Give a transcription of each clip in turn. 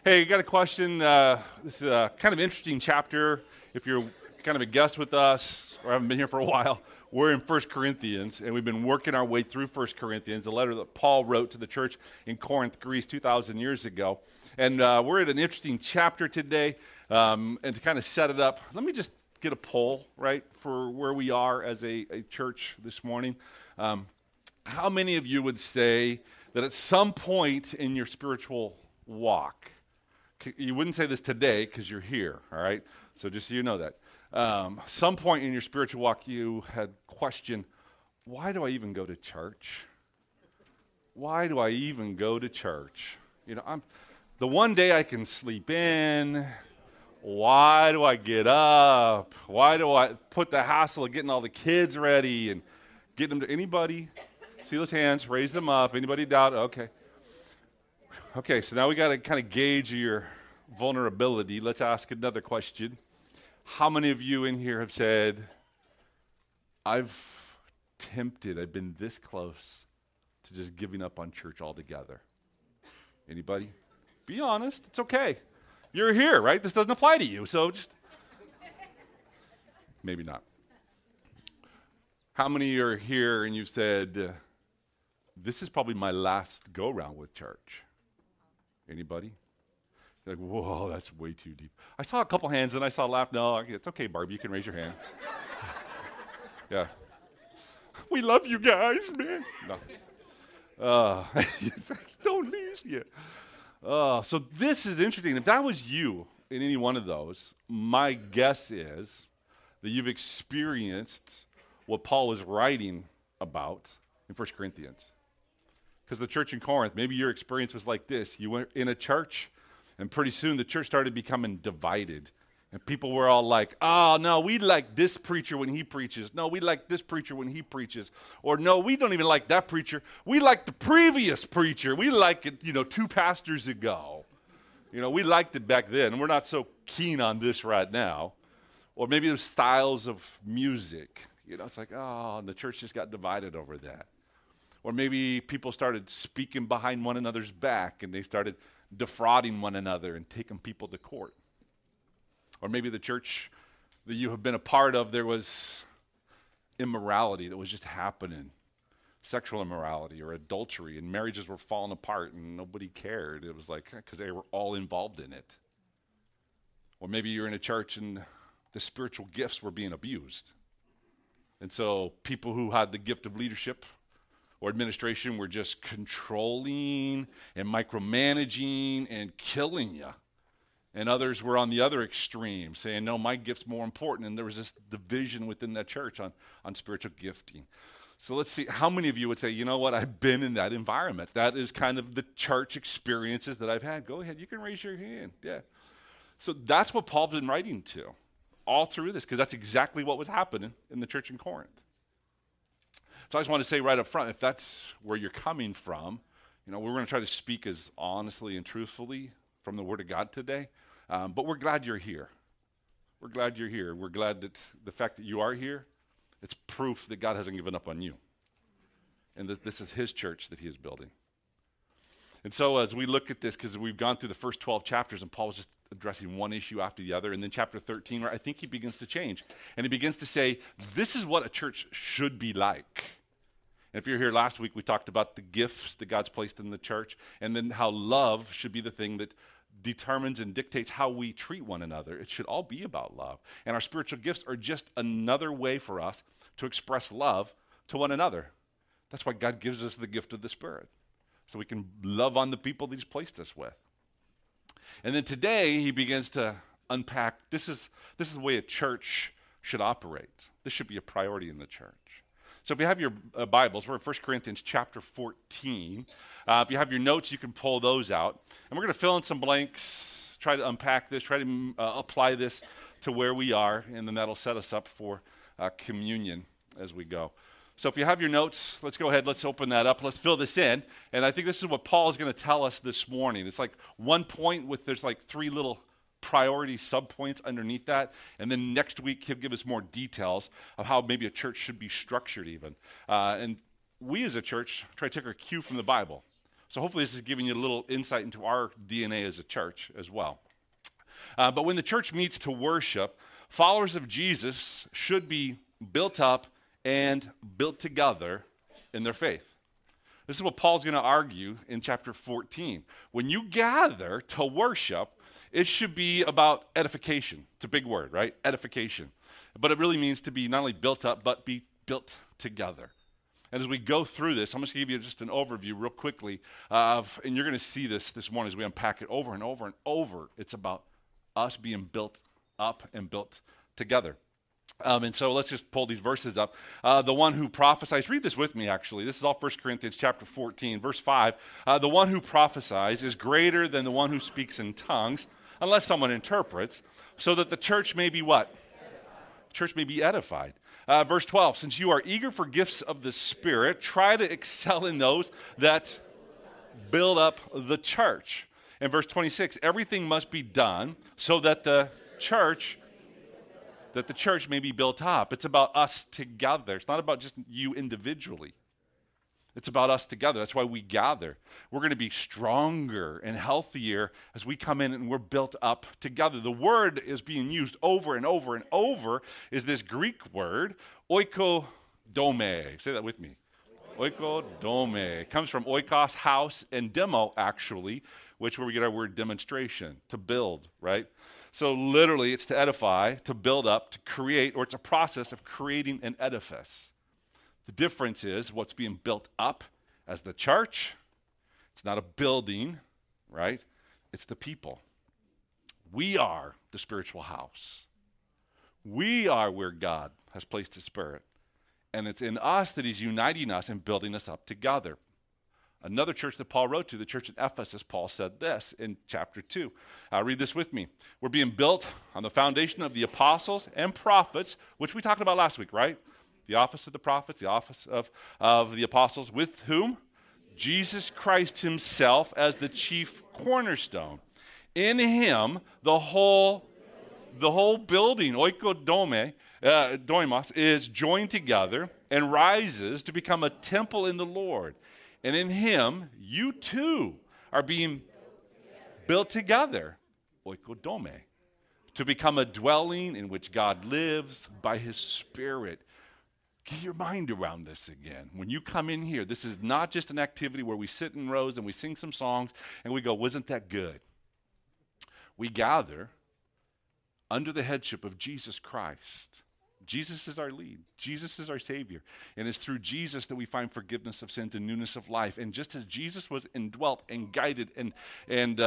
Hey, got a question. This is a kind of interesting chapter. If you're kind of a guest with us or haven't been here for a while, we're in 1 Corinthians, and we've been working our way through 1 Corinthians, a letter that Paul wrote to the church in Corinth, Greece, 2,000 years ago. And we're at an interesting chapter today, and to kind of set it up, let me just get a poll, right, for where we are as a church this morning. How many of you would say that at some point in your spiritual walk, you wouldn't say this today because you're here, all right? So just so you know that. Some point in your spiritual walk you had questioned, why do I even go to church? Why do I even go to church? You know, the one day I can sleep in. Why do I get up? Why do I put the hassle of getting all the kids ready and getting them to anybody? See those hands, raise them up. Anybody doubt? Okay. Okay, so now we got to kind of gauge your vulnerability. Let's ask another question. How many of you in here have said, I've been this close to just giving up on church altogether? Anybody? Be honest, it's okay. You're here, right? This doesn't apply to you, so just maybe not. How many are here and you've said, this is probably my last go-round with church? Anybody? You're like, whoa, that's way too deep. I saw a couple hands, and I saw a laugh. No, it's okay, Barbie. You can raise your hand. Yeah. We love you guys, man. No. Don't leave yet. So this is interesting. If that was you in any one of those, my guess is that you've experienced what Paul was writing about in 1 Corinthians. Because the church in Corinth, maybe your experience was like this. You went in a church, and pretty soon the church started becoming divided. And people were all like, oh, no, we like this preacher when he preaches. No, we like this preacher when he preaches. Or no, we don't even like that preacher. We like the previous preacher. We like it, 2 pastors ago. We liked it back then, and we're not so keen on this right now. Or maybe there's styles of music. It's like, oh, and the church just got divided over that. Or maybe people started speaking behind one another's back, and they started defrauding one another and taking people to court. Or maybe the church that you have been a part of, there was immorality that was just happening, sexual immorality or adultery, and marriages were falling apart and nobody cared. It was like, because they were all involved in it. Or maybe you're in a church and the spiritual gifts were being abused. And so people who had the gift of leadership or administration were just controlling and micromanaging and killing you. And others were on the other extreme, saying, no, my gift's more important. And there was this division within that church on spiritual gifting. So let's see, how many of you would say, you know what, I've been in that environment. That is kind of the church experiences that I've had. Go ahead, you can raise your hand. Yeah. So that's what Paul's been writing to all through this, because that's exactly what was happening in the church in Corinth. So I just want to say right up front, if that's where you're coming from, we're going to try to speak as honestly and truthfully from the Word of God today. But we're glad you're here. We're glad you're here. We're glad that the fact that you are here, it's proof that God hasn't given up on you. And that this is His church that He is building. And so as we look at this, because we've gone through the first 12 chapters, and Paul was just addressing one issue after the other, and then chapter 13, where I think he begins to change. And he begins to say, this is what a church should be like. And if you're here last week, we talked about the gifts that God's placed in the church, and then how love should be the thing that determines and dictates how we treat one another. It should all be about love. And our spiritual gifts are just another way for us to express love to one another. That's why God gives us the gift of the Spirit, so we can love on the people that He's placed us with. And then today, he begins to unpack, this is the way a church should operate. This should be a priority in the church. So if you have your Bibles, we're in 1 Corinthians chapter 14. If you have your notes, you can pull those out. And we're going to fill in some blanks, try to unpack this, try to apply this to where we are, and then that'll set us up for communion as we go. So if you have your notes, let's go ahead, let's open that up, let's fill this in. And I think this is what Paul is going to tell us this morning. It's like one point there's like 3 little priority subpoints underneath that. And then next week, he'll give us more details of how maybe a church should be structured even. And we as a church try to take our cue from the Bible. So hopefully this is giving you a little insight into our DNA as a church as well. But when the church meets to worship, followers of Jesus should be built up and built together in their faith. This is what Paul's going to argue in chapter 14. When you gather to worship, it should be about edification. It's a big word, right? Edification. But it really means to be not only built up, but be built together. And as we go through this, I'm just going to give you just an overview real quickly and you're going to see this morning as we unpack it over and over and over. It's about us being built up and built together. And so let's just pull these verses up. The one who prophesies, read this with me actually. This is all 1 Corinthians chapter 14, verse 5. The one who prophesies is greater than the one who speaks in tongues, unless someone interprets, so that the church may be what? Church may be edified. Verse 12, since you are eager for gifts of the Spirit, try to excel in those that build up the church. And verse 26, everything must be done so that the church may be built up. It's about us together. It's not about just you individually. It's about us together. That's why we gather. We're going to be stronger and healthier as we come in and we're built up together. The word is being used over and over and over is this Greek word, oikodome. Say that with me. Oikodome. It comes from oikos, house, and demo, actually, which is where we get our word demonstration, to build, right? So literally, it's to edify, to build up, to create, or it's a process of creating an edifice. The difference is what's being built up as the church. It's not a building, right? It's the people. We are the spiritual house. We are where God has placed His Spirit. And it's in us that He's uniting us and building us up together. Another church that Paul wrote to, the church in Ephesus, Paul said this in chapter 2. Read this with me. We're being built on the foundation of the apostles and prophets, which we talked about last week, right? The office of the prophets, the office of the apostles, with whom? Jesus Christ Himself as the chief cornerstone. In Him, the whole building, oikodome, doimos, is joined together and rises to become a temple in the Lord. And in Him, you too are being built together, oikodome, to become a dwelling in which God lives by His Spirit. Get your mind around this again. When you come in here, this is not just an activity where we sit in rows and we sing some songs and we go, wasn't that good? We gather under the headship of Jesus Christ. Jesus is our lead. Jesus is our Savior. And it's through Jesus that we find forgiveness of sins and newness of life. And just as Jesus was indwelt and guided and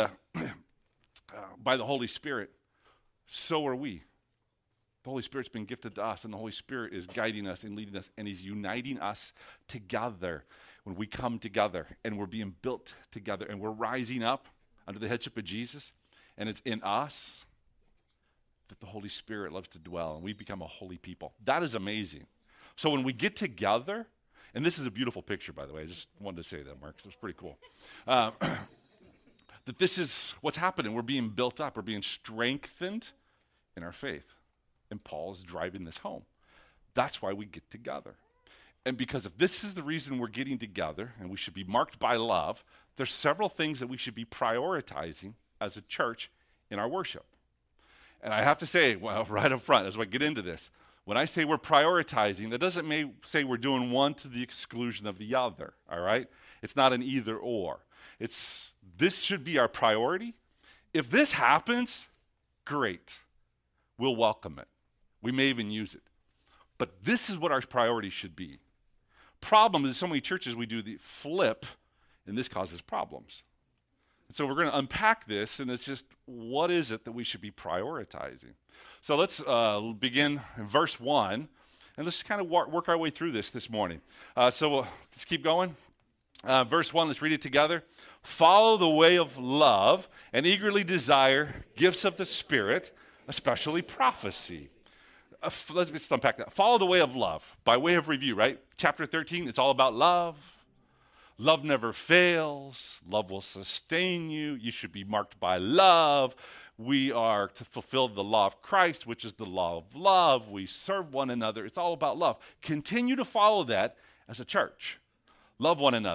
by the Holy Spirit, so are we. The Holy Spirit's been gifted to us, and the Holy Spirit is guiding us and leading us, and He's uniting us together when we come together, and we're being built together, and we're rising up under the headship of Jesus, and it's in us that the Holy Spirit loves to dwell, and we become a holy people. That is amazing. So when we get together, and this is a beautiful picture, by the way. I just wanted to say that, Mark, 'cause it was pretty cool. That this is what's happening. We're being built up. We're being strengthened in our faith. And Paul is driving this home. That's why we get together. And because if this is the reason we're getting together, and we should be marked by love, there's several things that we should be prioritizing as a church in our worship. And I have to say, well, right up front, as I get into this, when I say we're prioritizing, that doesn't say we're doing one to the exclusion of the other, all right? It's not an either or. This should be our priority. If this happens, great. We'll welcome it. We may even use it. But this is what our priority should be. Problem is, so many churches, we do the flip, and this causes problems. And so we're going to unpack this, and it's just, what is it that we should be prioritizing? So let's begin in verse 1, and let's just kind of work our way through this morning. Let's keep going. Verse 1, let's read it together. Follow the way of love and eagerly desire gifts of the Spirit, especially prophecy. Let's unpack that. Follow the way of love. By way of review, right? Chapter 13, it's all about love. Love never fails. Love will sustain you. You should be marked by love. We are to fulfill the law of Christ, which is the law of love. We serve one another. It's all about love. Continue to follow that as a church. Love one another.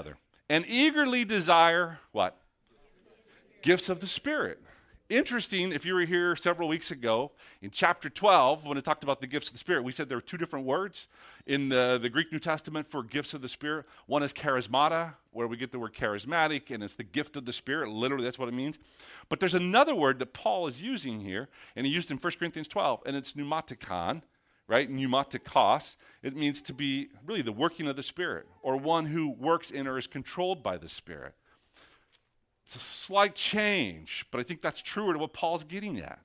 and eagerly desire what? Gifts of the Spirit. Interesting, if you were here several weeks ago, in chapter 12, when it talked about the gifts of the Spirit, we said there were two different words in the Greek New Testament for gifts of the Spirit. One is charismata, where we get the word charismatic, and it's the gift of the Spirit. Literally, that's what it means. But there's another word that Paul is using here, and he used in 1 Corinthians 12, and it's pneumatikon, right? Pneumatikos. It means to be really the working of the Spirit, or one who works in or is controlled by the Spirit. It's a slight change, but I think that's truer to what Paul's getting at.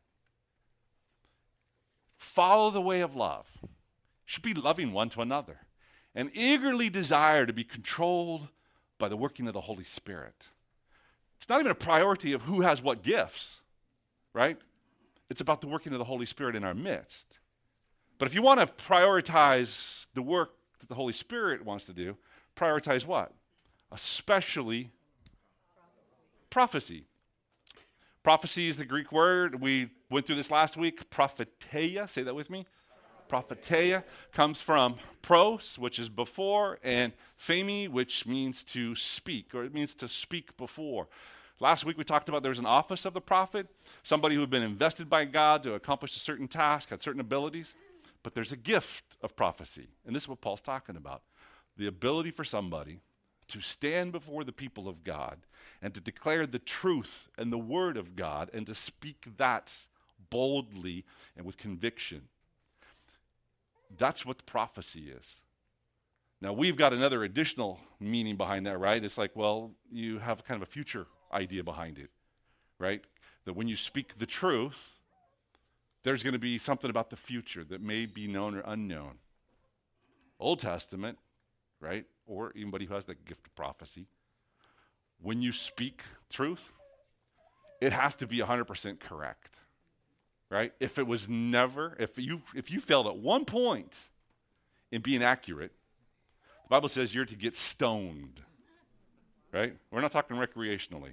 Follow the way of love. You should be loving one to another and eagerly desire to be controlled by the working of the Holy Spirit. It's not even a priority of who has what gifts, right? It's about the working of the Holy Spirit in our midst. But if you want to prioritize the work that the Holy Spirit wants to do, prioritize what? Especially prophecy. Prophecy is the Greek word. We went through this last week. Propheteia, say that with me. Propheteia comes from pros, which is before, and phemi, which means to speak, or it means to speak before. Last week we talked about there's an office of the prophet, somebody who had been invested by God to accomplish a certain task, had certain abilities, but there's a gift of prophecy. And this is what Paul's talking about. The ability for somebody to stand before the people of God and to declare the truth and the word of God and to speak that boldly and with conviction. That's what the prophecy is. Now, we've got another additional meaning behind that, right? It's like, well, you have kind of a future idea behind it, right? That when you speak the truth, there's going to be something about the future that may be known or unknown. Old Testament, right? Or anybody who has the gift of prophecy, when you speak truth, it has to be 100% correct, right? If you failed at one point in being accurate, the Bible says you're to get stoned, right? We're not talking recreationally.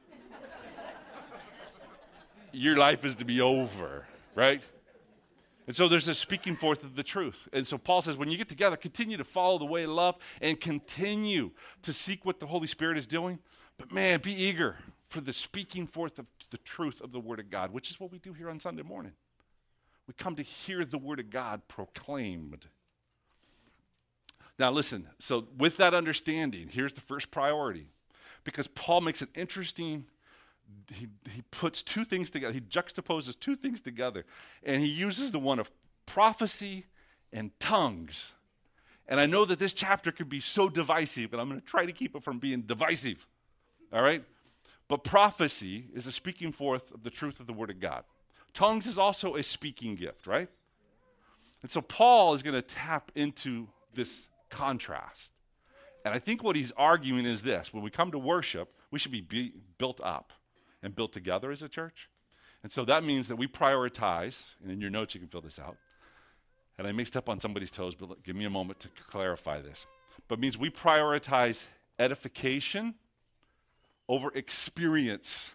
Your life is to be over, right? And so there's this speaking forth of the truth. And so Paul says, when you get together, continue to follow the way of love and continue to seek what the Holy Spirit is doing. But man, be eager for the speaking forth of the truth of the Word of God, which is what we do here on Sunday morning. We come to hear the Word of God proclaimed. Now listen, so with that understanding, here's the first priority. Because Paul makes it interesting. He puts two things together. He juxtaposes two things together. And he uses the one of prophecy and tongues. And I know that this chapter could be so divisive, but I'm going to try to keep it from being divisive. All right? But prophecy is a speaking forth of the truth of the Word of God. Tongues is also a speaking gift, right? And so Paul is going to tap into this contrast. And I think what he's arguing is this. When we come to worship, we should be built up and built together as a church. And so that means that we prioritize, and in your notes you can fill this out, and I may step on somebody's toes, but give me a moment to clarify this. But it means we prioritize edification over experience.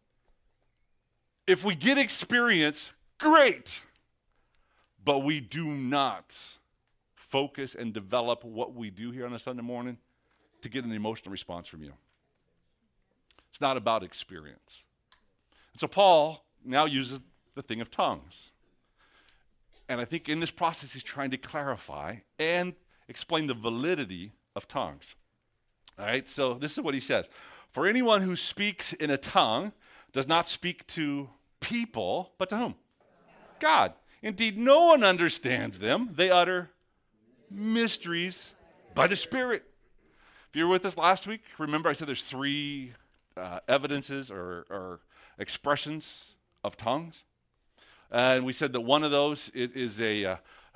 If we get experience, great, but we do not focus and develop what we do here on a Sunday morning to get an emotional response from you. It's not about experience. And so Paul now uses the thing of tongues. And I think in this process he's trying to clarify and explain the validity of tongues. All right, so this is what he says. For anyone who speaks in a tongue does not speak to people, but to whom? God. Indeed, no one understands them. They utter mysteries by the Spirit. If you were with us last week, remember I said there's three evidences or expressions of tongues. And we said that one of those is it's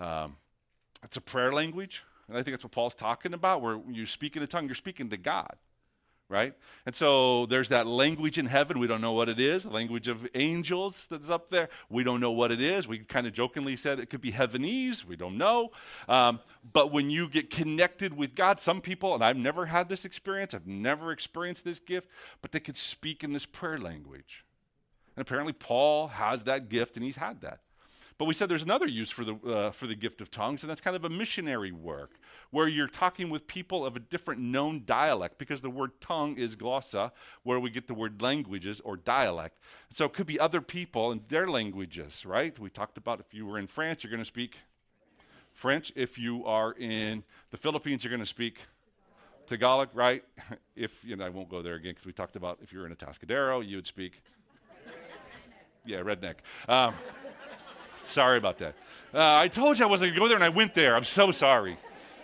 a prayer language. And I think that's what Paul's talking about, where you speak in a tongue, you're speaking to God, right? And so there's that language in heaven. We don't know what it is. The language of angels that's up there. We don't know what it is. We kind of jokingly said it could be heavenese. We don't know. But when you get connected with God, some people, and I've never had this experience, I've never experienced this gift, but they could speak in this prayer language. And apparently Paul has that gift, and he's had that. But we said there's another use for the gift of tongues, and that's kind of a missionary work, where you're talking with people of a different known dialect, because the word tongue is glossa, where we get the word languages or dialect. So it could be other people and their languages, right? We talked about if you were in France, you're going to speak French. If you are in the Philippines, you're going to speak Tagalog, right? I won't go there again because we talked about if you're in a Atascadero, you would speak, redneck. Sorry about that. I told you I wasn't going to go there, and I went there. I'm so sorry.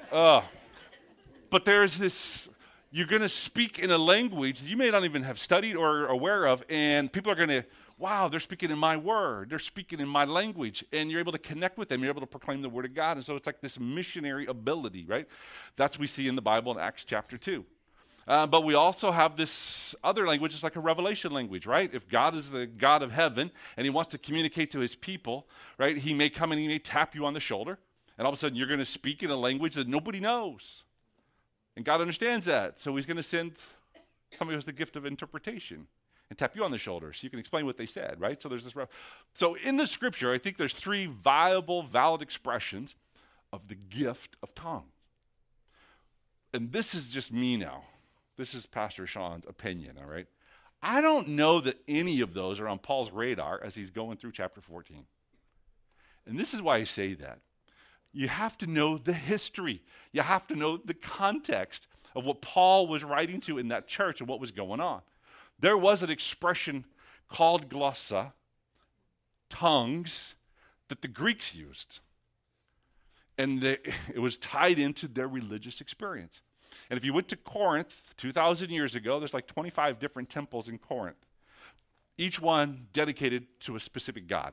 But there's this, you're going to speak in a language that you may not even have studied or are aware of, and people are going to, wow, they're speaking in my word. They're speaking in my language, and you're able to connect with them. You're able to proclaim the word of God, and so it's like this missionary ability, right? That's what we see in the Bible in Acts chapter 2. But we also have this other language, it's like a revelation language, right? If God is the God of heaven and he wants to communicate to his people, right, he may come and he may tap you on the shoulder, and all of a sudden you're going to speak in a language that nobody knows. And God understands that, so he's going to send somebody who has the gift of interpretation and tap you on the shoulder so you can explain what they said, right? So there's this. So in the scripture, I think there's three valid expressions of the gift of tongues. And this is just me now. This is Pastor Sean's opinion, all right? I don't know that any of those are on Paul's radar as he's going through chapter 14. And this is why I say that. You have to know the history. You have to know the context of what Paul was writing to in that church and what was going on. There was an expression called glossa, tongues, that the Greeks used. And it was tied into their religious experience. And if you went to Corinth 2,000 years ago, there's like 25 different temples in Corinth, each one dedicated to a specific god.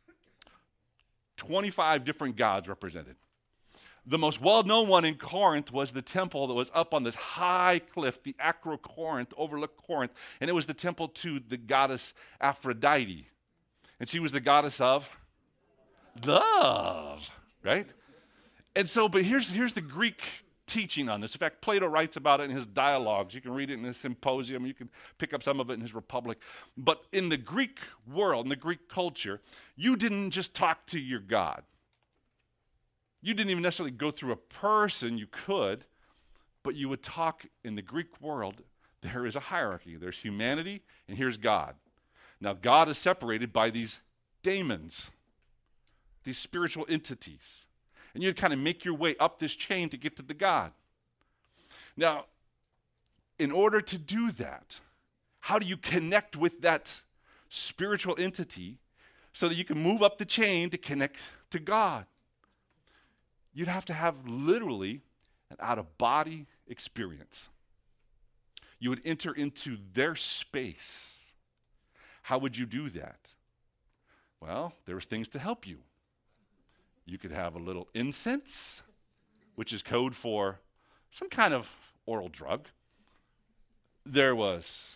25 different gods represented. The most well-known one in Corinth was the temple that was up on this high cliff, the Acrocorinth, overlooked Corinth, and it was the temple to the goddess Aphrodite. And she was the goddess of love, right? And so, but here's the Greek teaching on this. In fact, Plato writes about it in his dialogues. You can read it in his Symposium. You can pick up some of it in his Republic. But in the Greek world, in the Greek culture, you didn't just talk to your God. You didn't even necessarily go through a person. You could, but you would talk in the Greek world. There is a hierarchy. There's humanity, and here's God. Now, God is separated by these daemons, these spiritual entities. And you'd kind of make your way up this chain to get to the God. Now, in order to do that, how do you connect with that spiritual entity so that you can move up the chain to connect to God? You'd have to have literally an out-of-body experience. You would enter into their space. How would you do that? Well, there's things to help you. You could have a little incense, which is code for some kind of oral drug. There was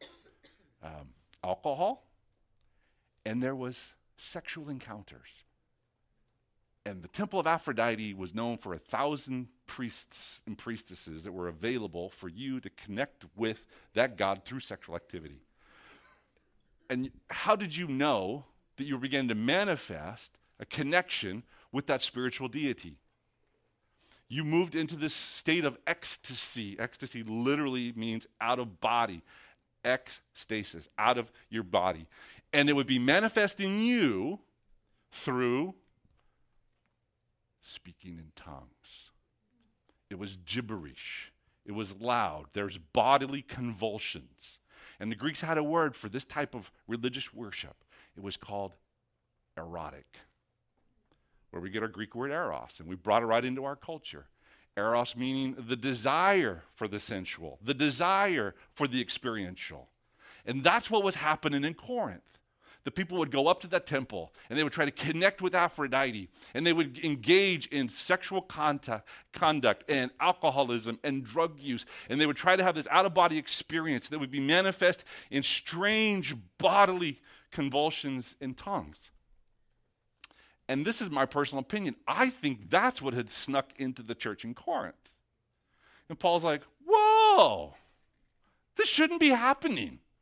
alcohol, and there was sexual encounters. And the temple of Aphrodite was known for 1,000 priests and priestesses that were available for you to connect with that god through sexual activity. And how did you know that you were beginning to manifest a connection with that spiritual deity? You moved into this state of ecstasy. Ecstasy literally means out of body. Ecstasis, out of your body. And it would be manifest in you through speaking in tongues. It was gibberish. It was loud. There's bodily convulsions. And the Greeks had a word for this type of religious worship. It was called erotic, where we get our Greek word eros, and we brought it right into our culture. Eros meaning the desire for the sensual, the desire for the experiential. And that's what was happening in Corinth. The people would go up to that temple, and they would try to connect with Aphrodite, and they would engage in sexual conduct and alcoholism and drug use, and they would try to have this out-of-body experience that would be manifest in strange bodily convulsions and tongues. And this is my personal opinion. I think that's what had snuck into the church in Corinth. And Paul's like, whoa, this shouldn't be happening.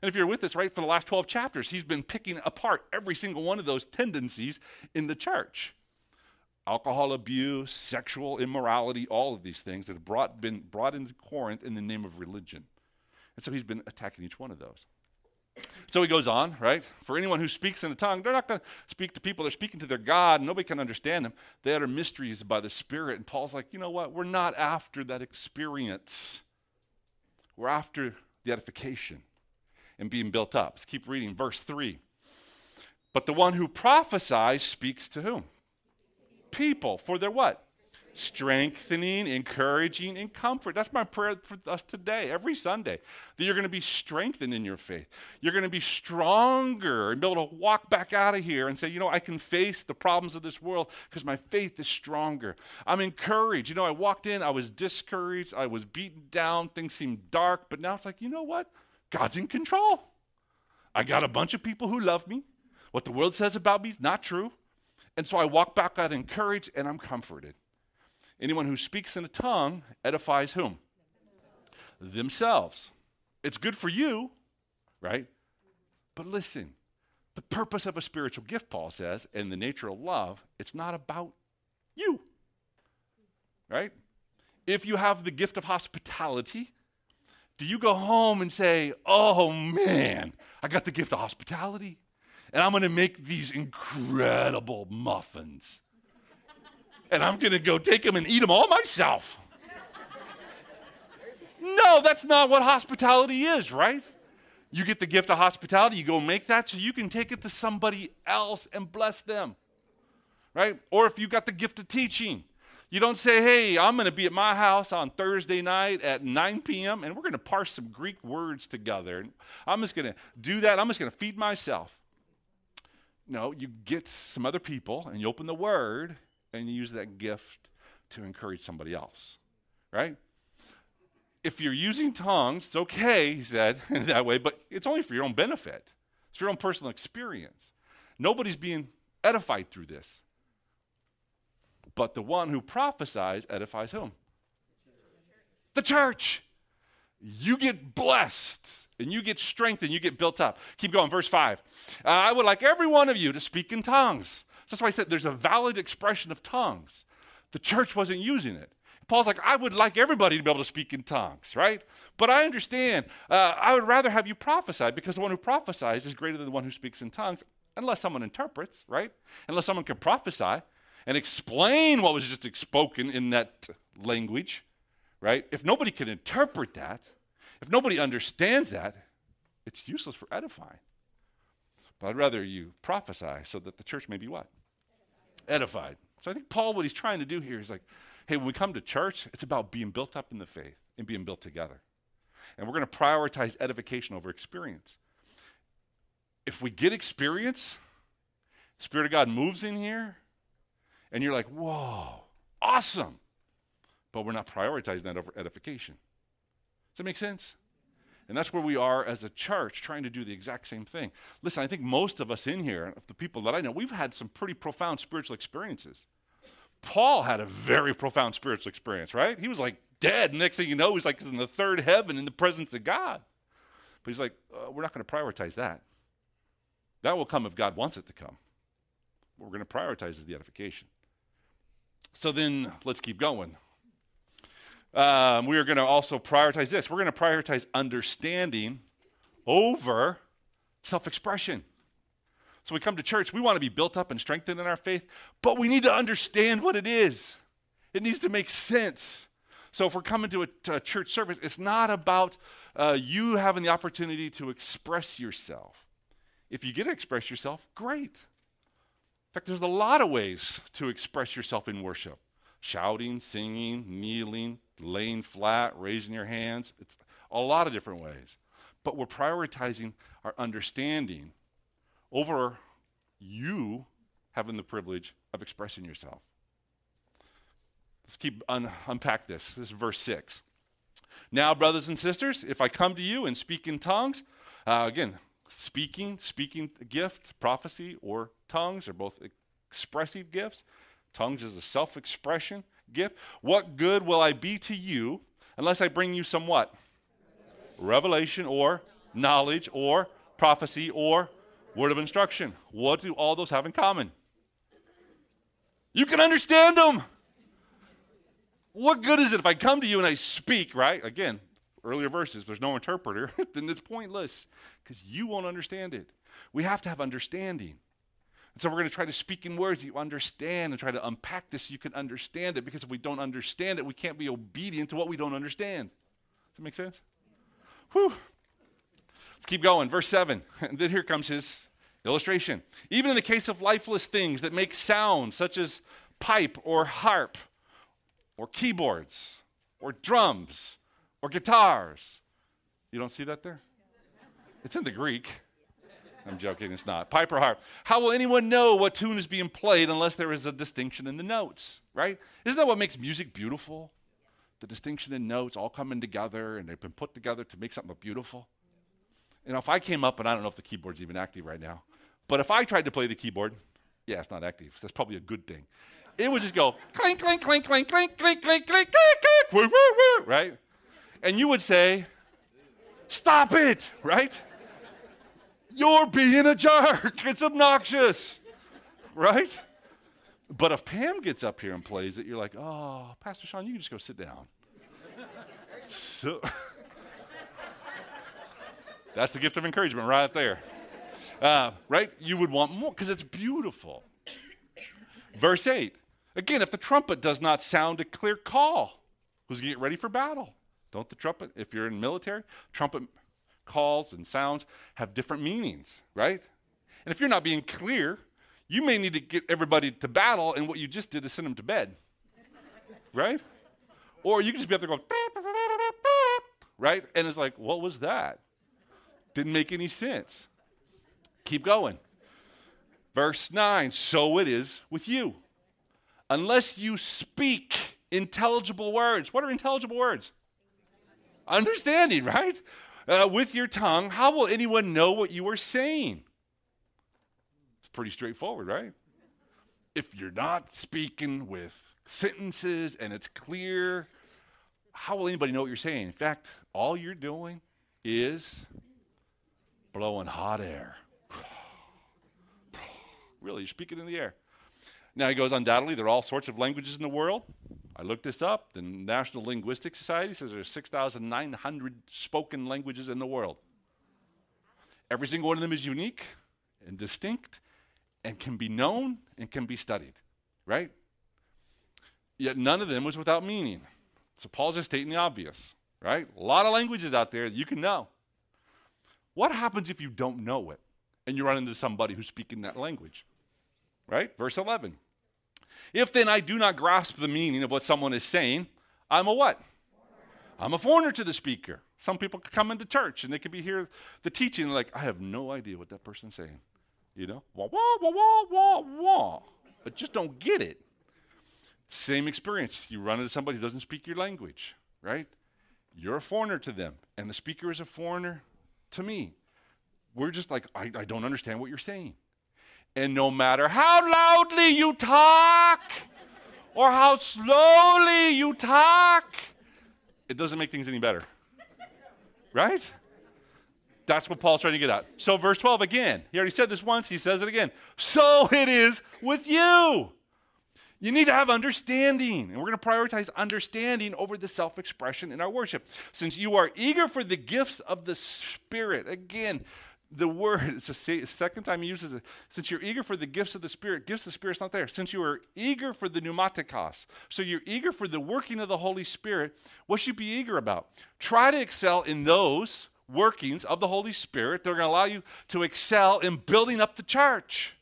And if you're with us, right, for the last 12 chapters, he's been picking apart every single one of those tendencies in the church. Alcohol abuse, sexual immorality, all of these things that have been brought into Corinth in the name of religion. And so he's been attacking each one of those. So he goes on, right? For anyone who speaks in a tongue, they're not going to speak to people. They're speaking to their God, and nobody can understand them. They utter mysteries by the Spirit. And Paul's like, you know what? We're not after that experience. We're after the edification and being built up. Let's keep reading. Verse 3. But the one who prophesies speaks to whom? People. For their what? Strengthening, encouraging, and comfort. That's my prayer for us today, every Sunday, that you're going to be strengthened in your faith. You're going to be stronger and be able to walk back out of here and say, you know, I can face the problems of this world because my faith is stronger. I'm encouraged. You know, I walked in, I was discouraged, I was beaten down, things seemed dark, but now it's like, you know what? God's in control. I got a bunch of people who love me. What the world says about me is not true. And so I walk back out encouraged and I'm comforted. Anyone who speaks in a tongue edifies whom? Themselves. It's good for you, right? But listen, the purpose of a spiritual gift, Paul says, and the nature of love, it's not about you, right? If you have the gift of hospitality, do you go home and say, oh man, I got the gift of hospitality, and I'm going to make these incredible muffins. And I'm going to go take them and eat them all myself. No, that's not what hospitality is, right? You get the gift of hospitality, you go make that so you can take it to somebody else and bless them, right? Or if you got the gift of teaching, you don't say, hey, I'm going to be at my house on Thursday night at 9 p.m. and we're going to parse some Greek words together. And I'm just going to do that. I'm just going to feed myself. No, you get some other people and you open the word and you use that gift to encourage somebody else, right? If you're using tongues, it's okay, he said, in that way, but it's only for your own benefit. It's for your own personal experience. Nobody's being edified through this. But the one who prophesies edifies whom? The church. You get blessed, and you get strengthened, you get built up. Keep going, verse 5. I would like every one of you to speak in tongues. So that's why I said there's a valid expression of tongues. The church wasn't using it. Paul's like, I would like everybody to be able to speak in tongues, right? But I understand. I would rather have you prophesy because the one who prophesies is greater than the one who speaks in tongues, unless someone interprets, right? Unless someone can prophesy and explain what was just spoken in that language, right? If nobody can interpret that, if nobody understands that, it's useless for edifying. But I'd rather you prophesy so that the church may be what? Edified. So I think Paul, what he's trying to do here is like, hey, when we come to church, it's about being built up in the faith and being built together. And we're going to prioritize edification over experience. If we get experience, the Spirit of God moves in here, and you're like, whoa, awesome. But we're not prioritizing that over edification. Does that make sense? And that's where we are as a church trying to do the exact same thing. Listen, I think most of us in here, the people that I know, we've had some pretty profound spiritual experiences. Paul had a very profound spiritual experience, right? He was like dead. Next thing you know, he's like in the third heaven in the presence of God. But he's like, we're not going to prioritize that. That will come if God wants it to come. What we're going to prioritize is the edification. So then let's keep going. We are going to also prioritize this. We're going to prioritize understanding over self-expression. So we come to church, we want to be built up and strengthened in our faith, but we need to understand what it is. It needs to make sense. So if we're coming to a church service, it's not about you having the opportunity to express yourself. If you get to express yourself, great. In fact, there's a lot of ways to express yourself in worship. Shouting, singing, kneeling, laying flat, raising your hands. It's a lot of different ways. But we're prioritizing our understanding over you having the privilege of expressing yourself. Let's keep unpack this. This is verse 6. Now, brothers and sisters, if I come to you and speak in tongues, again, speaking gift, prophecy, or tongues are both expressive gifts. Tongues is a self-expression gift. What good will I be to you unless I bring you some what? Revelation or knowledge, or prophecy, or word of instruction. What do all those have in common? You can understand them. What good is it if I come to you and I speak, right? Again, earlier verses, if there's no interpreter, then it's pointless because you won't understand it. We have to have understanding. And so we're going to try to speak in words that you understand and try to unpack this so you can understand it, because if we don't understand it, we can't be obedient to what we don't understand. Does that make sense? Whew. Let's keep going. Verse 7. And then here comes his illustration. Even in the case of lifeless things that make sound, such as pipe or harp or keyboards or drums or guitars. You don't see that there? It's in the Greek. I'm joking, it's not. Pipe or harp. How will anyone know what tune is being played unless there is a distinction in the notes, right? Isn't that what makes music beautiful? The distinction in notes all coming together, and they've been put together to make something look beautiful. You know, if I came up, and I don't know if the keyboard's even active right now, but if I tried to play the keyboard, yeah, it's not active. That's probably a good thing. It would just go clink, clink, clink, clink, clink, clink, clink, clink, clink, clink, woo, woo, woo, right? And you would say, stop it, right? You're being a jerk. It's obnoxious, right? But if Pam gets up here and plays it, you're like, oh, Pastor Sean, you can just go sit down. So that's the gift of encouragement right there. Right? You would want more because it's beautiful. Verse 8. Again, if the trumpet does not sound a clear call, who's going to get ready for battle? Don't the trumpet, if you're in military, trumpet calls and sounds have different meanings, right? And if you're not being clear, you may need to get everybody to battle, and what you just did is send them to bed, right? Or you can just be up there going, right? And it's like, what was that? Didn't make any sense. Keep going. Verse 9, so it is with you. Unless you speak intelligible words. What are intelligible words? Understanding, right? With your tongue, how will anyone know what you are saying? It's pretty straightforward, right? If you're not speaking with sentences and it's clear, how will anybody know what you're saying? In fact, all you're doing is blowing hot air. Really, you're speaking in the air. Now he goes, undoubtedly, there are all sorts of languages in the world. I looked this up. The National Linguistic Society says there's 6,900 spoken languages in the world. Every single one of them is unique and distinct and can be known and can be studied, right? Yet none of them was without meaning. So Paul's just stating the obvious, right? A lot of languages out there that you can know. What happens if you don't know it and you run into somebody who's speaking that language, right? Verse 11. If then I do not grasp the meaning of what someone is saying, I'm a what? I'm a foreigner to the speaker. Some people come into church and they could be here the teaching, like, I have no idea what that person's saying. You know? Wah, wah, wah, wah, wah, wah. But just don't get it. Same experience. You run into somebody who doesn't speak your language, right? You're a foreigner to them, and the speaker is a foreigner to me. We're just like, I don't understand what you're saying. And no matter how loudly you talk or how slowly you talk, it doesn't make things any better. Right? That's what Paul's trying to get at. So verse 12 again. He already said this once. He says it again. So it is with you. You need to have understanding. And we're going to prioritize understanding over the self-expression in our worship. Since you are eager for the gifts of the Spirit. Again, the word, it's the second time he uses it. Since you're eager for the gifts of the Spirit, gifts of the Spirit's not there. Since you are eager for the pneumatikos, so you're eager for the working of the Holy Spirit, what should you be eager about? Try to excel in those workings of the Holy Spirit. They're going to allow you to excel in building up the church.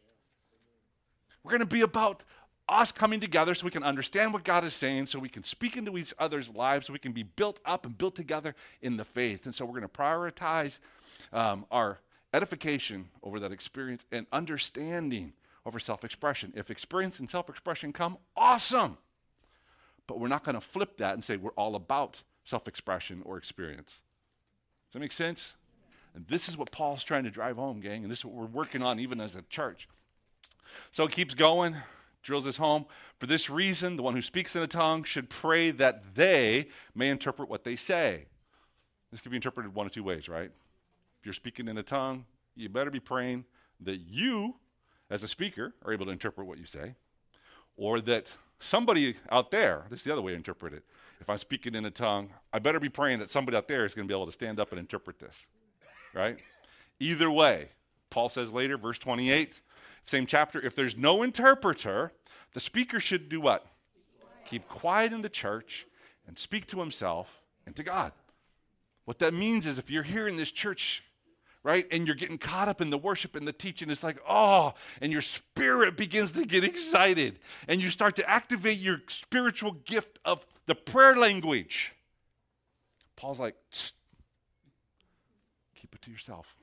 We're going to be about us coming together so we can understand what God is saying, so we can speak into each other's lives, so we can be built up and built together in the faith. And so we're going to prioritize our edification over that experience and understanding over self-expression. If experience and self-expression come, awesome. But we're not going to flip that and say we're all about self-expression or experience. Does that make sense? And this is what Paul's trying to drive home, gang, and this is what we're working on even as a church. So it keeps going, drills this home. For this reason, the one who speaks in a tongue should pray that they may interpret what they say. This could be interpreted one of two ways, right? If you're speaking in a tongue, you better be praying that you, as a speaker, are able to interpret what you say, or that somebody out there, this is the other way to interpret it. If I'm speaking in a tongue, I better be praying that somebody out there is going to be able to stand up and interpret this, right? Either way, Paul says later, verse 28, same chapter, if there's no interpreter, the speaker should do what? Keep quiet in the church and speak to himself and to God. What that means is if you're here in this church, right, and you're getting caught up in the worship and the teaching, it's like, oh, and your spirit begins to get excited, and you start to activate your spiritual gift of the prayer language. Paul's like, keep it to yourself.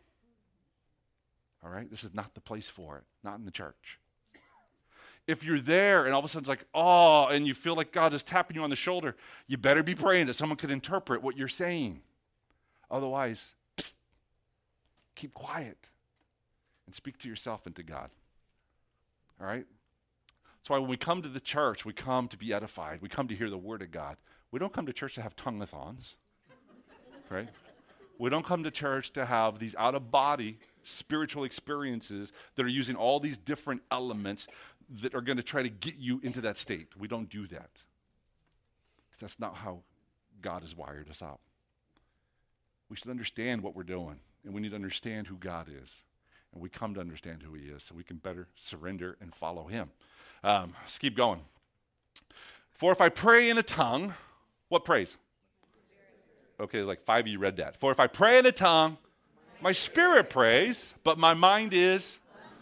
All right? This is not the place for it, not in the church. If you're there and all of a sudden it's like, oh, and you feel like God is tapping you on the shoulder, you better be praying that someone could interpret what you're saying. Otherwise, keep quiet and speak to yourself and to God. All right? That's why when we come to the church, we come to be edified. We come to hear the word of God. We don't come to church to have tongue-a-thons, right? We don't come to church to have these out-of-body spiritual experiences that are using all these different elements that are going to try to get you into that state. We don't do that. Because that's not how God has wired us up. We should understand what we're doing, and we need to understand who God is. And we come to understand who he is so we can better surrender and follow him. Let's keep going. For if I pray in a tongue, what praise? Okay, like 5 of you read that. For if I pray in a tongue, my spirit prays, but my mind is,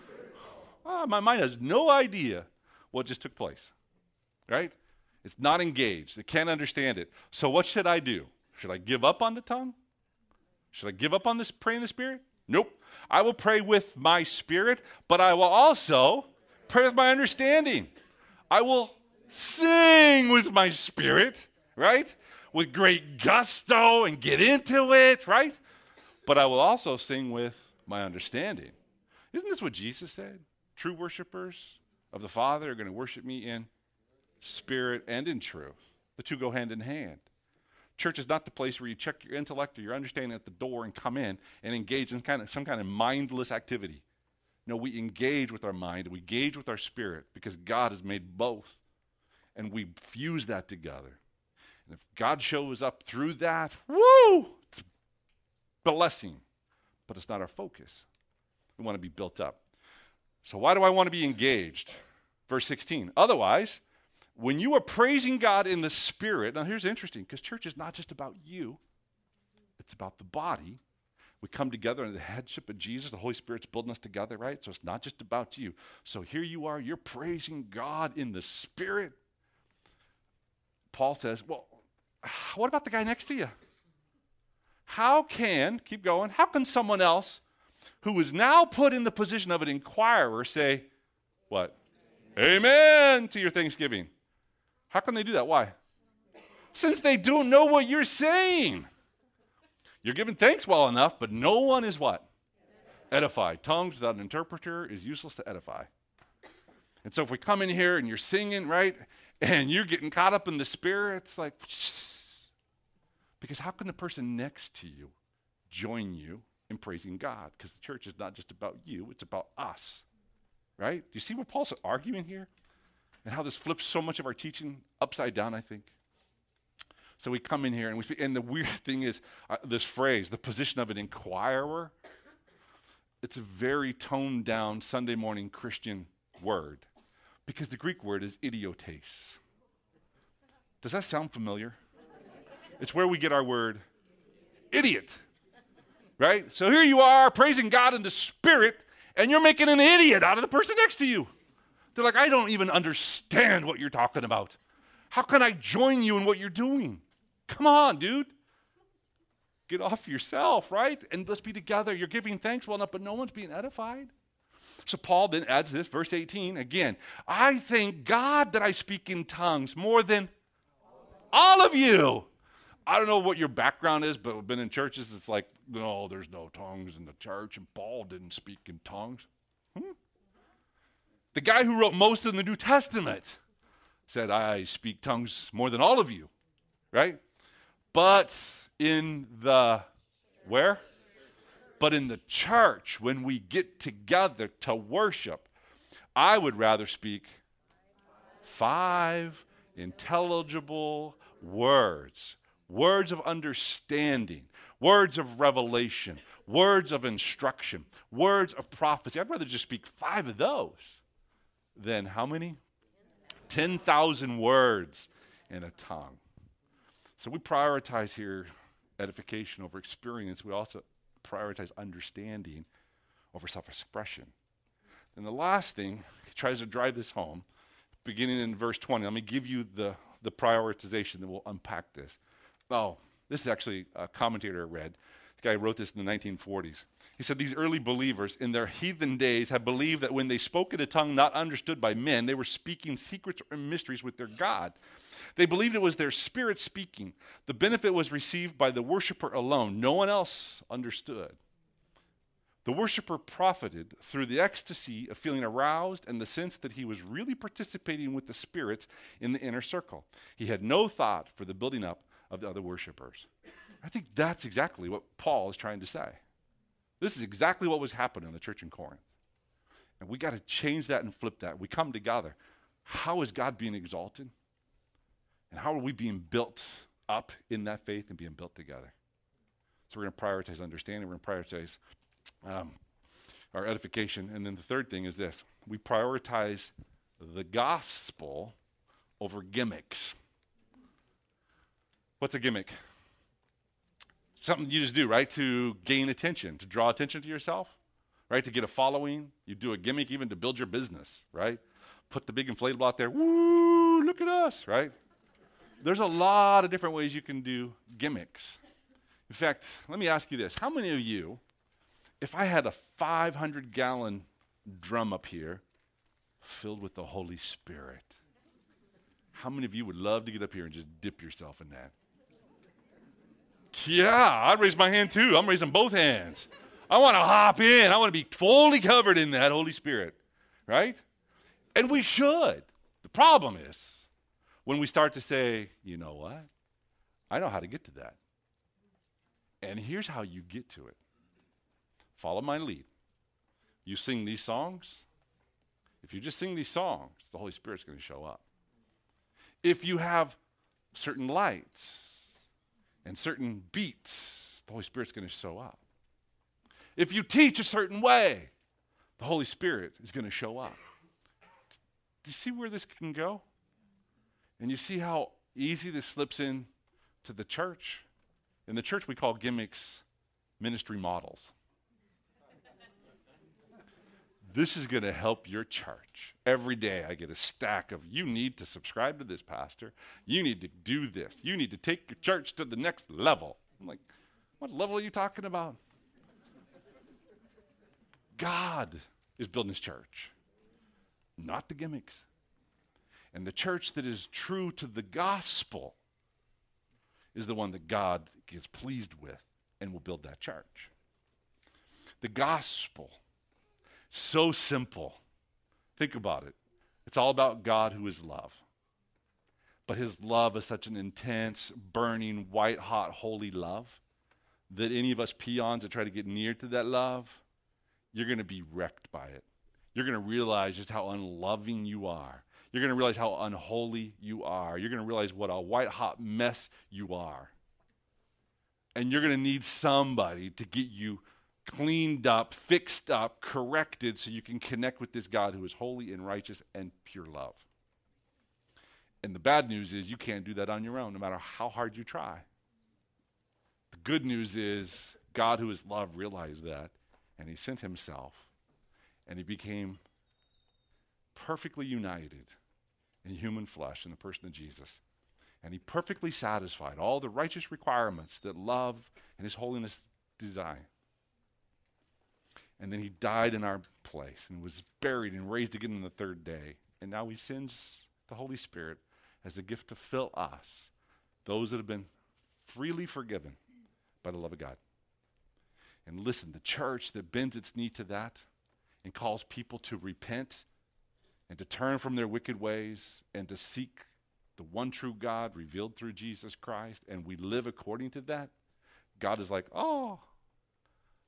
my mind has no idea what just took place, right? It's not engaged. It can't understand it. So what should I do? Should I give up on the tongue? Should I give up on this praying in the spirit? Nope. I will pray with my spirit, but I will also pray with my understanding. I will sing with my spirit, right? With great gusto and get into it, right? But I will also sing with my understanding. Isn't this what Jesus said? True worshipers of the Father are going to worship me in spirit and in truth. The two go hand in hand. Church is not the place where you check your intellect or your understanding at the door and come in and engage in some kind of mindless activity. No, we engage with our mind, we engage with our spirit because God has made both, and we fuse that together. And if God shows up through that, woo, it's a blessing, but it's not our focus. We want to be built up. So why do I want to be engaged? Verse 16, otherwise, when you are praising God in the Spirit, now here's interesting, because church is not just about you, it's about the body. We come together under the headship of Jesus. The Holy Spirit's building us together, right? So it's not just about you. So here you are, you're praising God in the Spirit. Paul says, well, what about the guy next to you? Keep going, how can someone else who is now put in the position of an inquirer say, what? Amen to your thanksgiving. How can they do that? Why? Since they don't know what you're saying. You're giving thanks well enough, but no one is what? Edified. Tongues without an interpreter is useless to edify. And so if we come in here and you're singing, right, and you're getting caught up in the Spirit, it's like, because how can the person next to you join you in praising God? Because the church is not just about you, it's about us, right? Do you see what Paul's arguing here? And how this flips so much of our teaching upside down, I think. So we come in here and we speak, and the weird thing is this phrase, the position of an inquirer, it's a very toned down Sunday morning Christian word because the Greek word is idiotes. Does that sound familiar? It's where we get our word idiot, right? So here you are praising God in the Spirit and you're making an idiot out of the person next to you. They're like, I don't even understand what you're talking about. How can I join you in what you're doing? Come on, dude. Get off yourself, right? And let's be together. You're giving thanks well enough, but no one's being edified. So Paul then adds this, verse 18, again, I thank God that I speak in tongues more than all of you. I don't know what your background is, but I've been in churches, it's like, no, there's no tongues in the church, and Paul didn't speak in tongues. The guy who wrote most of the New Testament said, I speak tongues more than all of you, right? But in the, where? But in the church, when we get together to worship, I would rather speak 5 intelligible words, words of understanding, words of revelation, words of instruction, words of prophecy. I'd rather just speak 5 of those than how many? 10,000 words in a tongue. So we prioritize here edification over experience. We also prioritize understanding over self-expression. And the last thing, he tries to drive this home, beginning in verse 20. Let me give you the prioritization that will unpack this. Oh, this is actually a commentator I read. This guy wrote this in the 1940s. He said, these early believers in their heathen days had believed that when they spoke in a tongue not understood by men, they were speaking secrets or mysteries with their God. They believed it was their spirit speaking. The benefit was received by the worshiper alone. No one else understood. The worshiper profited through the ecstasy of feeling aroused and the sense that he was really participating with the spirits in the inner circle. He had no thought for the building up of the other worshipers. I think that's exactly what Paul is trying to say. This is exactly what was happening in the church in Corinth. And we got to change that and flip that. We come together. How is God being exalted? And how are we being built up in that faith and being built together? So we're going to prioritize understanding. We're going to prioritize our edification. And then the third thing is this. We prioritize the gospel over gimmicks. What's a gimmick? Something you just do, right, to gain attention, to draw attention to yourself, right, to get a following. You do a gimmick even to build your business, right? Put the big inflatable out there. Woo, look at us, right? There's a lot of different ways you can do gimmicks. In fact, let me ask you this. How many of you, if I had a 500-gallon drum up here filled with the Holy Spirit, how many of you would love to get up here and just dip yourself in that? Yeah, I'd raise my hand too. I'm raising both hands. I want to hop in. I want to be fully covered in that Holy Spirit, right? And we should. The problem is when we start to say, you know what? I know how to get to that. And here's how you get to it. Follow my lead. You sing these songs. If you just sing these songs, the Holy Spirit's going to show up. If you have certain lights and certain beats, the Holy Spirit's going to show up. If you teach a certain way, the Holy Spirit is going to show up. Do you see where this can go? And you see how easy this slips in to the church? In the church, we call gimmicks ministry models. This is going to help your church. Every day I get a stack of, you need to subscribe to this, pastor. You need to do this. You need to take your church to the next level. I'm like, what level are you talking about? God is building his church, not the gimmicks. And the church that is true to the gospel is the one that God is pleased with and will build that church. The gospel, so simple. Think about it. It's all about God who is love. But his love is such an intense, burning, white-hot, holy love that any of us peons that try to get near to that love, you're going to be wrecked by it. You're going to realize just how unloving you are. You're going to realize how unholy you are. You're going to realize what a white-hot mess you are. And you're going to need somebody to get you cleaned up, fixed up, corrected, so you can connect with this God who is holy and righteous and pure love. And the bad news is you can't do that on your own, no matter how hard you try. The good news is God who is love realized that, and he sent himself, and he became perfectly united in human flesh in the person of Jesus. And he perfectly satisfied all the righteous requirements that love and his holiness design. And then he died in our place and was buried and raised again on the third day. And now he sends the Holy Spirit as a gift to fill us, those that have been freely forgiven by the love of God. And listen, the church that bends its knee to that and calls people to repent and to turn from their wicked ways and to seek the one true God revealed through Jesus Christ, and we live according to that, God is like, oh,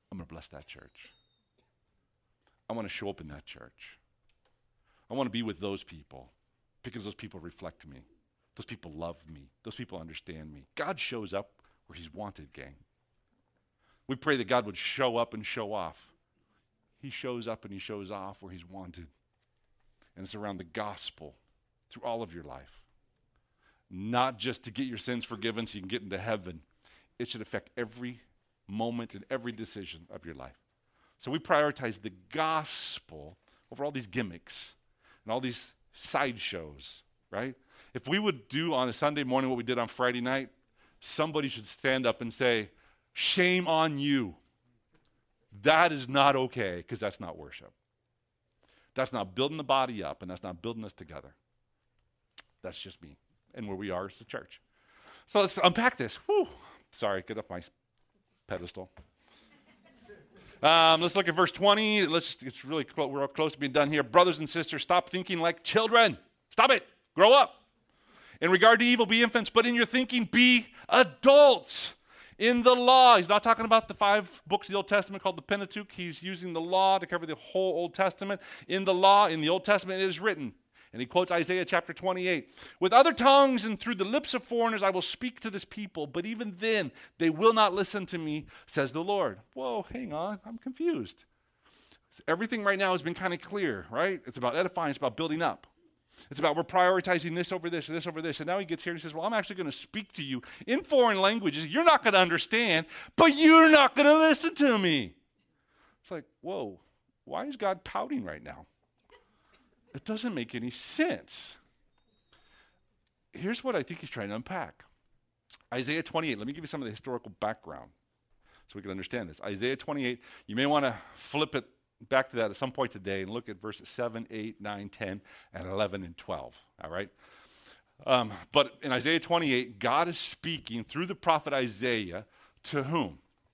I'm going to bless that church. I want to show up in that church. I want to be with those people because those people reflect me. Those people love me. Those people understand me. God shows up where he's wanted, gang. We pray that God would show up and show off. He shows up and he shows off where he's wanted. And it's around the gospel through all of your life. Not just to get your sins forgiven so you can get into heaven. It should affect every moment and every decision of your life. So we prioritize the gospel over all these gimmicks and all these sideshows, right? If we would do on a Sunday morning what we did on Friday night, somebody should stand up and say, shame on you. That is not okay, because that's not worship. That's not building the body up, and that's not building us together. That's just me and where we are as a church. So let's unpack this. Whew. Sorry, get off my pedestal. Let's look at verse 20. It's really we're close to being done here. Brothers and sisters, stop thinking like children. Stop it. Grow up. In regard to evil, be infants, but in your thinking, be adults. In the law, he's not talking about the 5 books of the Old Testament called the Pentateuch. He's using the law to cover the whole Old Testament. In the law, in the Old Testament, it is written. And he quotes Isaiah chapter 28. With other tongues and through the lips of foreigners, I will speak to this people, but even then they will not listen to me, says the Lord. Whoa, hang on, I'm confused. Everything right now has been kind of clear, right? It's about edifying, it's about building up. It's about we're prioritizing this over this and this over this. And now he gets here and he says, well, I'm actually going to speak to you in foreign languages. You're not going to understand, but you're not going to listen to me. It's like, whoa, why is God pouting right now? It doesn't make any sense. Here's what I think he's trying to unpack. Isaiah 28, let me give you some of the historical background so we can understand this. Isaiah 28, you may want to flip it back to that at some point today and look at verses 7, 8, 9, 10, and 11 and 12, all right? But in Isaiah 28, God is speaking through the prophet Isaiah to whom?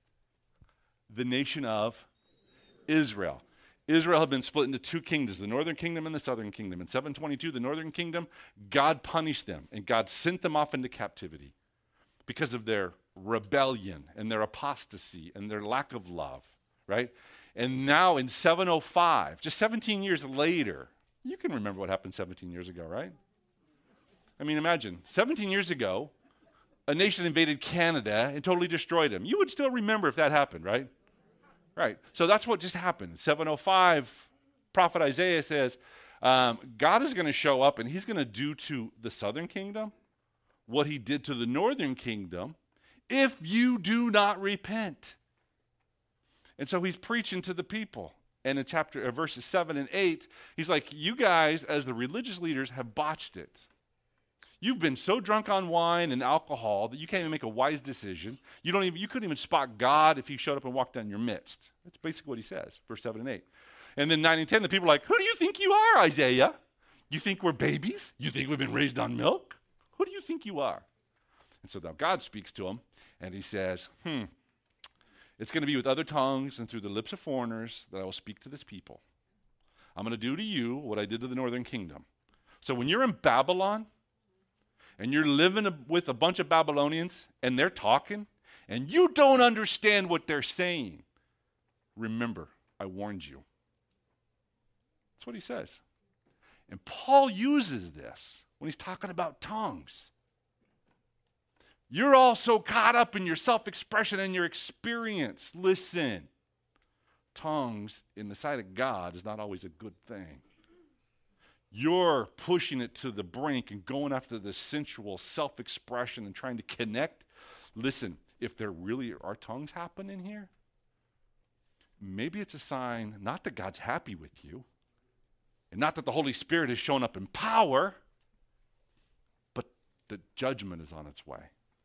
The nation of Israel. Israel had been split into 2 kingdoms, the northern kingdom and the southern kingdom. In 722, the northern kingdom, God punished them, and God sent them off into captivity because of their rebellion and their apostasy and their lack of love, right? And now in 705, just 17 years later, you can remember what happened 17 years ago, right? I mean, imagine, 17 years ago, a nation invaded Canada and totally destroyed them. You would still remember if that happened, right? Right. So that's what just happened. 705, prophet Isaiah says, God is going to show up and he's going to do to the southern kingdom what he did to the northern kingdom if you do not repent. And so he's preaching to the people. And in verses 7 and 8, he's like, you guys, as the religious leaders, have botched it. You've been so drunk on wine and alcohol that you can't even make a wise decision. You couldn't even spot God if he showed up and walked down your midst. That's basically what he says, verse 7 and 8. And then 9 and 10, the people are like, who do you think you are, Isaiah? You think we're babies? You think we've been raised on milk? Who do you think you are? And so now God speaks to him, and he says, it's going to be with other tongues and through the lips of foreigners that I will speak to this people. I'm going to do to you what I did to the northern kingdom. So when you're in Babylon and you're living with a bunch of Babylonians and they're talking and you don't understand what they're saying, remember, I warned you. That's what he says. And Paul uses this when he's talking about tongues. You're all so caught up in your self-expression and your experience. Listen, tongues in the sight of God is not always a good thing. You're pushing it to the brink and going after the sensual self-expression and trying to connect. Listen, if there really are tongues happening here, maybe it's a sign not that God's happy with you and not that the Holy Spirit has shown up in power, but that judgment is on its way.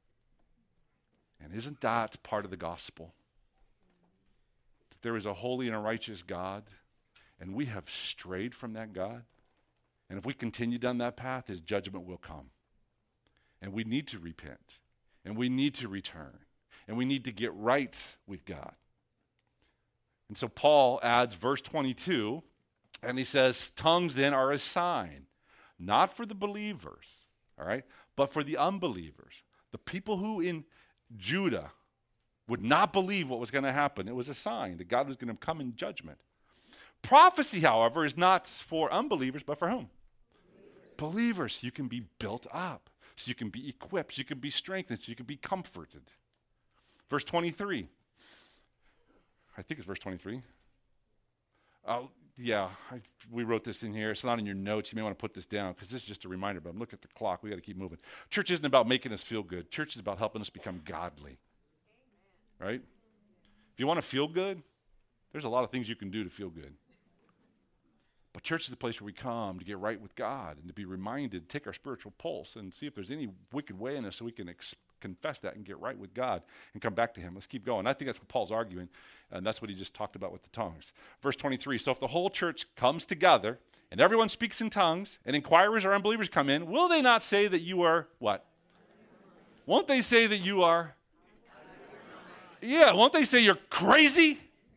And isn't that part of the gospel? That there is a holy and a righteous God, and we have strayed from that God. And if we continue down that path, his judgment will come. And we need to repent, and we need to return, and we need to get right with God. And so Paul adds verse 22, and he says, tongues then are a sign, not for the believers, all right, but for the unbelievers, the people who in Judah would not believe what was going to happen. It was a sign that God was going to come in judgment. Prophecy, however, is not for unbelievers, but for whom? Believers. So you can be built up, so you can be equipped, so you can be strengthened, so you can be comforted. Verse 23. I think it's verse 23. We wrote this in here. It's not in your notes. You may want to put this down because this is just a reminder, but look at the clock. We got to keep moving. Church isn't about making us feel good. Church is about helping us become godly. Right? If you want to feel good, there's a lot of things you can do to feel good. But church is the place where we come to get right with God and to be reminded, take our spiritual pulse and see if there's any wicked way in us so we can confess that and get right with God and come back to him. Let's keep going. I think that's what Paul's arguing, and that's what he just talked about with the tongues. Verse 23, so if the whole church comes together and everyone speaks in tongues and inquirers or unbelievers come in, will they not say that you are what? Won't they say that you are? Yeah, won't they say you're crazy?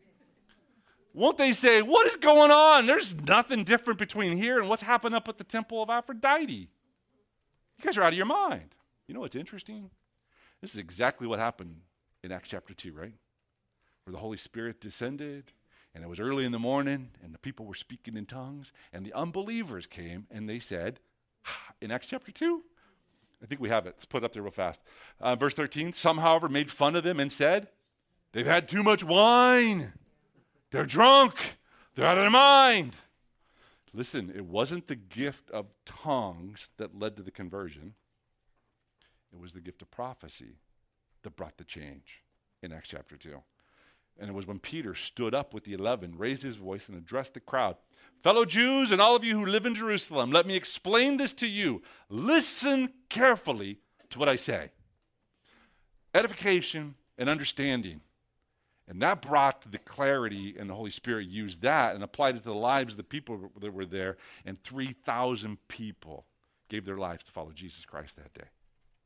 Won't they say, what is going on? There's nothing different between here and what's happened up at the temple of Aphrodite. You guys are out of your mind. You know what's interesting? This is exactly what happened in Acts chapter 2, right? Where the Holy Spirit descended, and it was early in the morning, and the people were speaking in tongues, and the unbelievers came, and they said, in Acts chapter 2, I think we have it. Let's put it up there real fast. Verse 13, some, however, made fun of them and said, they've had too much wine. They're drunk. They're out of their mind. Listen, it wasn't the gift of tongues that led to the conversion. It was the gift of prophecy that brought the change in Acts chapter 2. And it was when Peter stood up with the 11, raised his voice, and addressed the crowd. Fellow Jews and all of you who live in Jerusalem, let me explain this to you. Listen carefully to what I say. Edification and understanding. And that brought the clarity, and the Holy Spirit used that and applied it to the lives of the people that were there, and 3,000 people gave their lives to follow Jesus Christ that day.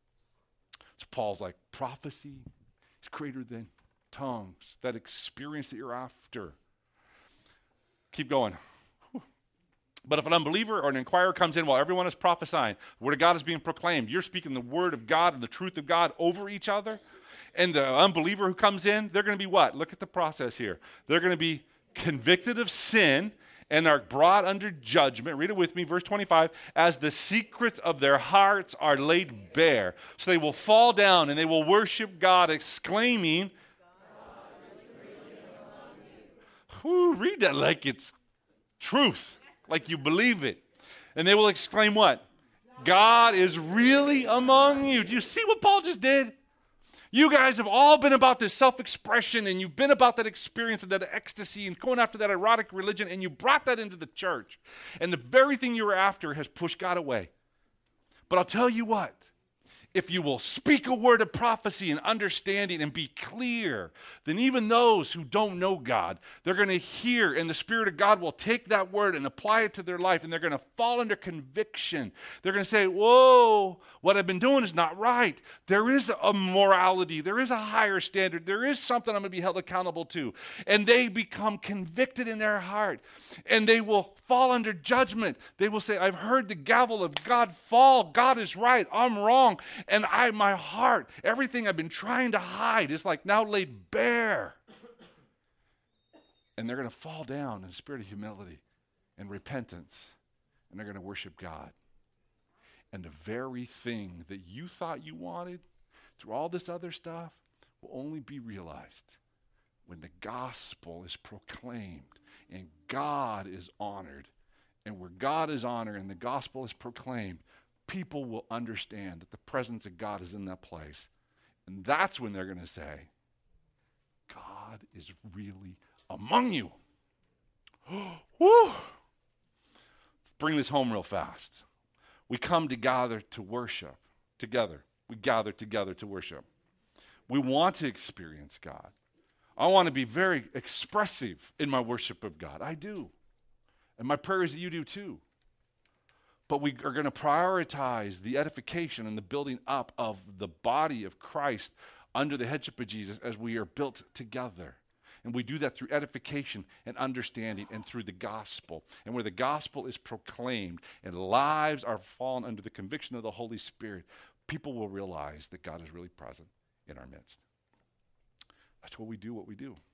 So Paul's like, prophecy is greater than tongues, that experience that you're after. Keep going. Whew. But if an unbeliever or an inquirer comes in while everyone is prophesying, the word of God is being proclaimed, you're speaking the word of God and the truth of God over each other, and the unbeliever who comes in, they're going to be what? Look at the process here. They're going to be convicted of sin and are brought under judgment. Read it with me, verse 25. As the secrets of their hearts are laid bare. So they will fall down and they will worship God, exclaiming, read that like it's truth, like you believe it. And they will exclaim what? God is really among you. Do you see what Paul just did? You guys have all been about this self-expression, and you've been about that experience and that ecstasy and going after that erotic religion, and you brought that into the church. And the very thing you were after has pushed God away. But I'll tell you what. If you will speak a word of prophecy and understanding and be clear, then even those who don't know God, they're going to hear, and the Spirit of God will take that word and apply it to their life, and they're going to fall under conviction. They're going to say, whoa, what I've been doing is not right. There is a morality. There is a higher standard. There is something I'm going to be held accountable to. And they become convicted in their heart, and they will fall under judgment. They will say, I've heard the gavel of God fall. God is right. I'm wrong. And my heart, everything I've been trying to hide is like now laid bare. And they're going to fall down in a spirit of humility and repentance. And they're going to worship God. And the very thing that you thought you wanted through all this other stuff will only be realized when the gospel is proclaimed and God is honored. And where God is honored and the gospel is proclaimed, people will understand that the presence of God is in that place. And that's when they're going to say, God is really among you. Woo! Let's bring this home real fast. We come to gather to worship together. We gather together to worship. We want to experience God. I want to be very expressive in my worship of God. I do. And my prayer is that you do too. But we are going to prioritize the edification and the building up of the body of Christ under the headship of Jesus as we are built together. And we do that through edification and understanding and through the gospel. And where the gospel is proclaimed and lives are fallen under the conviction of the Holy Spirit, people will realize that God is really present in our midst. That's what we do,